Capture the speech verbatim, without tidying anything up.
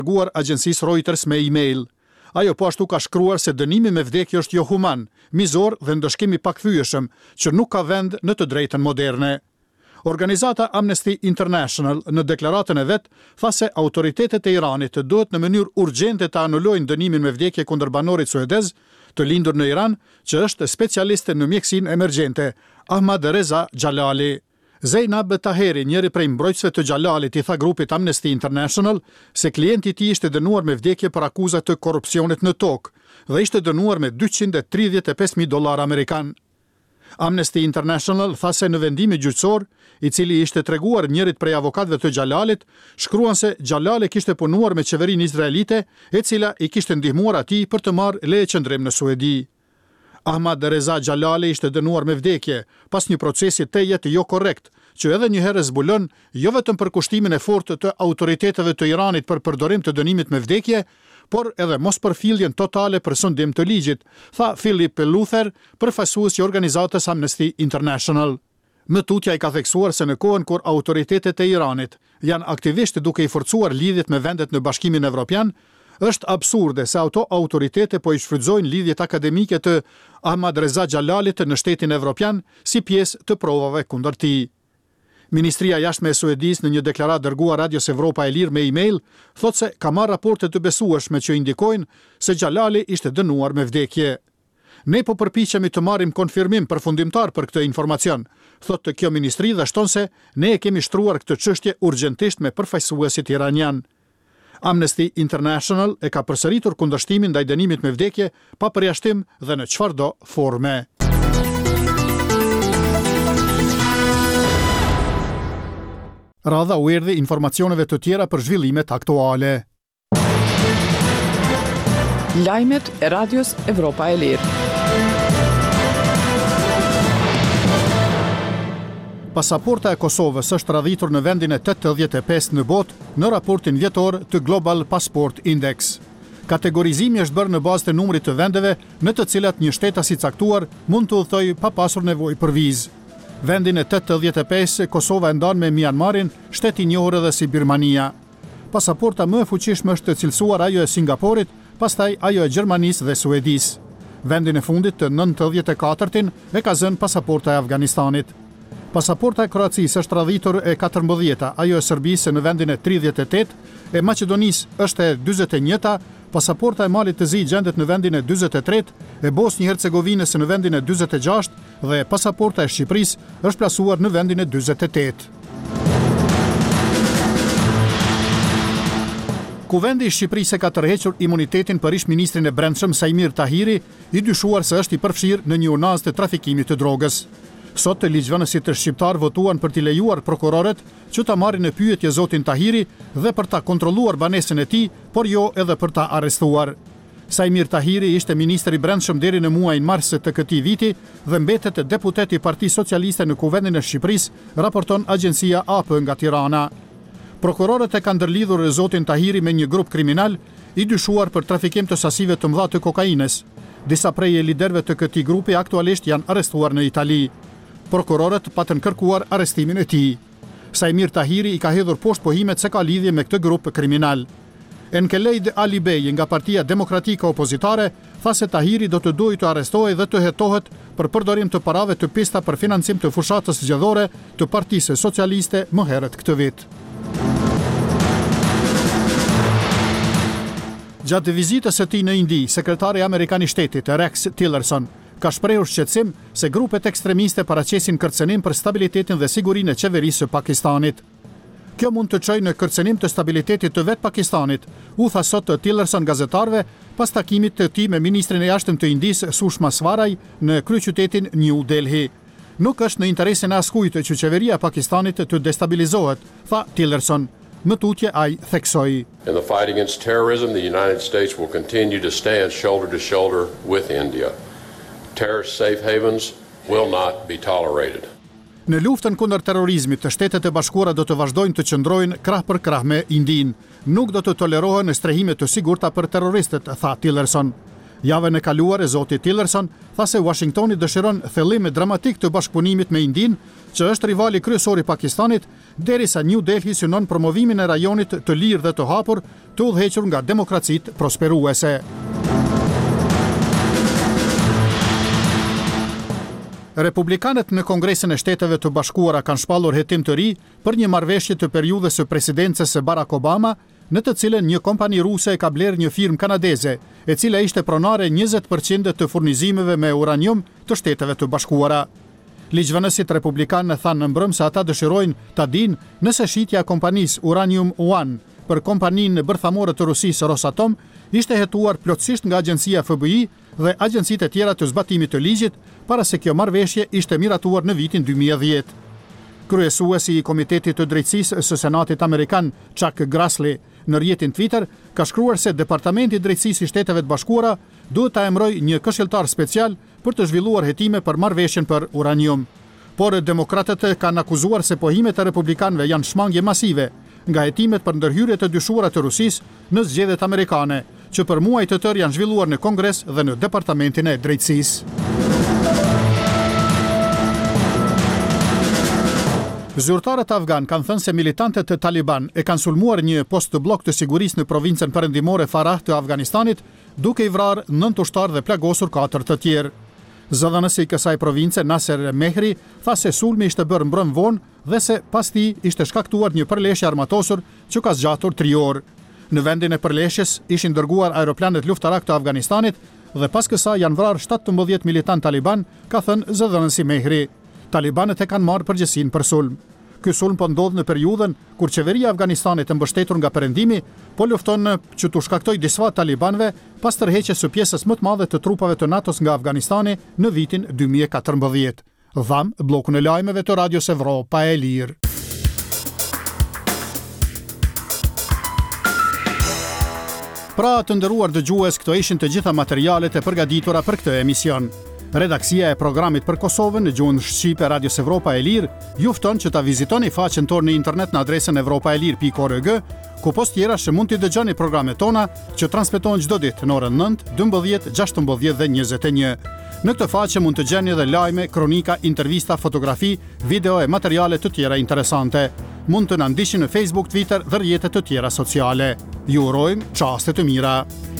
dërguar agjencisë Reuters me email. Ajo po ashtu ka shkruar se dënimi me vdekje është jo human, mizor dhe ndëshkim i pakthyeshëm, që nuk ka vend në të drejtën moderne. Organizata Amnesty International në deklaratën e vet tha se autoritetet e Iranit duhet në mënyrë urgjente të anullojnë dënimin me vdekje kundër banorit suedez të lindur në Iran, që është specialiste në mjekësinë emergjente, Ahmad Reza Jalali. Zeinab Taheri, njëri prej mbrojtësve të Gjalalit, i tha grupit Amnesty International se klienti i tij ishte dënuar me vdekje për akuza të korrupsionit në tokë dhe ishte dënuar me dyqind e tridhjetë e pesë mijë dollar amerikan. Amnesty International tha se në vendimin gjyqësor, i cili ishte treguar njërit prej avokatëve të Gjalalit, shkruan se Gjalali kishte punuar me qeverinë izraelite, e cila i kishte ndihmuar atij për të marrë leje qëndrim në Suedi. Ahmad Reza Jalali ishte dënuar me vdekje pas një procesi të jetë jo korrekt, që edhe një herë zbulon jo vetëm për kushtimin e fortë të autoriteteve të Iranit për përdorim të dënimit me vdekje, por edhe mos përfilljen totale për sundim të ligjit, tha Philip Luther, përfaqësuesi i organizatës Amnesty International. Më tutja i ka theksuar se në kohën kur autoritetet e Iranit janë aktivisht duke i forcuar lidhjet me vendet në Bashkimin Evropian, është absurde se ato autoritete po i shfrytëzojnë lidhjet akademike të Ahmad Reza Jalalit në shtetin evropian si pjesë të provave kundër tij. Ministria e Jashtme e Suedis në një deklaratë dërguar Radios Evropa e Lirë me email thotë se ka marrë raporte të besueshme që indikojnë se Jalali ishte dënuar me vdekje. Ne po përpiqemi të marrim konfirmim përfundimtar për këtë informacion, thotë kjo ministri dhe shton se ne e kemi shtruar këtë çështje urgjentisht me përfaqësuesit iranian. Amnesty International e ka përsëritur kundërshtimin ndaj dënimit me vdekje pa përjashtim dhe në çfarëdo forme. Radha u erdhi informacioneve të tjera për zhvillimet aktuale. Lajmet e Radios Evropa e Lirë. Pasaporta e Kosovës është radhitur në vendin e tetëdhjetë e pesë në botë në raportin vjetor të Global Passport Index. Kategorizimi është bërë në bazë të numrit të vendeve në të cilat një shtetës i caktuar mund të udhtojë pa pasur nevojë për vizë. Vendin e tetëdhjetë e pesë Kosova e ndan me Myanmarin, shtet i njohur edhe si Birmania. Pasaporta më e fuqishme është të cilësuar ajo e Singaporit, pastaj ajo e Gjermanisë dhe Suedisë. Vendin e fundit të nëntëdhjetë e katërtin e ka zënë pasaporta e Afganistanit. Pasaporta e Kroacisë është radhitur e katërmbëdhjeta, ajo e Serbisë në vendin e tridhjetë e tetë, e Maqedonisë është e dyzet e njëta, pasaporta e Malit të Zi gjendet në vendin e dyzet e tretë, e Bosnjë Hercegovinës në vendin e dyzet e gjashtë dhe pasaporta e Shqipërisë është plasuar në vendin e dyzet e tetë. Kuvendi i Shqipërisë ka tërhequr imunitetin për ish-ministrin e Brendshëm Sajmir Tahiri, i dyshuar se është i përfshirë në një unazë të trafikimit të drogës. Sot të ligjvënësit të shqiptar votuan për t'i lejuar prokurorët që ta marrin në pyetje zotin Tahiri dhe për ta kontrolluar banesën e tij, por jo edhe për ta arrestuar. Sajmir Tahiri ishte ministri i Brendshëm deri në muajin mars të këtij viti dhe mbetet deputet i Partisë Socialiste në Kuvendin e Shqipërisë, raporton agjencia A P nga Tirana. Prokurorët e kanë ndërlidhur zotin Tahiri me një grup kriminal i dyshuar për trafikim të sasive të mëdha të kokainës. Disa prej liderëve të këtij grupi aktualisht janë arrestuar në Itali. Prokurorët patën kërkuar arrestimin e tij. Sajmir Tahiri i ka hedhur poshtë pohimet se ka lidhje me këtë grup kriminal. Enkeleid Ali Bey nga Partia Demokratike Opozitare tha se Tahiri do të duhej të arrestohej dhe të hetohet për përdorim të parave të pista për financim të fushatës zgjedhore të Partisë Socialiste më herët këtë vit. Gjatë vizitës së tij në Indi, sekretari amerikan i shtetit Rex Tillerson ka shprehur shqetësim se grupet ekstremiste paraqesin kërcënim për stabilitetin dhe sigurinë e qeverisë së Pakistanit. Kjo mund të çojë në kërcënim të stabilitetit të vet Pakistanit, u tha sot Tillerson gazetarëve pas takimit të tij me ministrin e jashtëm të Indisë Sushma Swaraj në kryeqytetin New Delhi. Nuk është në interesin e askujt që qeveria e Pakistanit të destabilizohet, tha Tillerson. Më tutje ai theksoi. In the fight against terrorism, the United States will continue to stand shoulder to shoulder with India. Terrorist safe havens will not be tolerated. Në luftën kundër terrorizmit, të Shtetet e Bashkuara do të vazhdojnë të qëndrojnë krah për krah me Indinë. Nuk do të tolerohen strehime të sigurta për terroristët, tha Tillerson. Javën e kaluar e zoti Tillerson tha se Washingtoni dëshiron thellim dramatik të bashkëpunimit me Indinë, që është rivali kryesor i Pakistanit, derisa New Delhi synon promovimin e rajonit të lirë dhe të hapur, të udhëhequr nga demokracitë prosperuese. Republikanët në Kongresin e Shteteve të Bashkuara kanë shpallur hetim të ri për një marrëveshje të periudhës së presidencës së Barack Obama, në të cilën një kompani ruse e ka blerë një firmë kanadeze, e cila ishte pronare njëzet përqind të furnizimeve me uranium të Shteteve të Bashkuara. Ligjvënësit republikanë thanë në mbrëm se ata dëshirojnë ta dinë nëse shitja e kompanisë Uranium One për kompaninë bërthamore të Rusisë Rosatom ishte hetuar plotësisht nga agjencia F B I dhe agjencitë e tjera të zbatimit të ligjit, para se kjo marrëveshje ishte miratuar në vitin dy mijë e dhjetë. Kryesuesi i Komitetit të Drejtësisë së Senatit Amerikan, Chuck Grassley, në rrjetin Twitter, ka shkruar se Departamenti i Drejtësisë i Shteteve të Bashkuara duhet ta emërojë një këshilltar special për të zhvilluar hetime për marrëveshjen për uranium. Por demokratët kanë akuzuar se pohimet e republikanëve janë shmangje masive nga hetimet për ndërhyrje të dyshuara të Rusisë në zgjedhjet amerikane, që për muaj të tërë janë zhvilluar në Kongres dhe në Departamentin e Drejtësisë. Zyrtarët afgan kanë thënë se militantët e Taliban e kanë sulmuar një post të blok të sigurisë në provincën perëndimore Farah të Afganistanit, duke i vrarë nëntë ushtar dhe plagosur katër të tjerë. Zëdhënësi i kësaj province, Nasser Mehri, tha se sulmi ishte bërë mbrëm vonë dhe se pas tij ishte shkaktuar një përleshje armatosur që ka zgjatur tri orë. Në vendin e përleshjes ishin dërguar aeroplanet luftarak të Afganistanit dhe pas kësaj janë vrarë shtatëmbëdhjetë militant Taliban, ka thënë zëdhënësi Mehri. Talibanët e kanë marrë përgjegjësinë për sulm. Ky sulm po ndodh në periudhën kur qeveria e Afganistanit e mbështetur nga Perëndimi po lufton që t'u shkaktojë disfa talibanëve pas tërheqjes së pjesës më të madhe të trupave të NATO-s nga Afganistani në vitin dy mijë e katërmbëdhjetë. Dham bllokun e lajmeve të Radios Evropa e Lirë. Pra të nderuar dëgjues, këto ishin të gjitha materialet e përgatitura për këtë emision. Redaksia e programit për Kosovën në gjuhën shqipe Radios Evropa e Lirë ju fton që ta vizitoni faqen tonë në internet në adresën evropaelir pikë org, ku post tjera që mund t'i dëgjoni programet tona që transmetohen çdo ditë në orën nëntë, dymbëdhjetë, gjashtëmbëdhjetë dhe njëzet e një. Në këtë faqe mund të gjeni edhe lajme, kronika, intervista, fotografi, video e materiale të tjera interesante. Mund të na ndiqni në Facebook, Twitter dhe rrjetet të tjera sociale. Ju urojmë çaste të mira.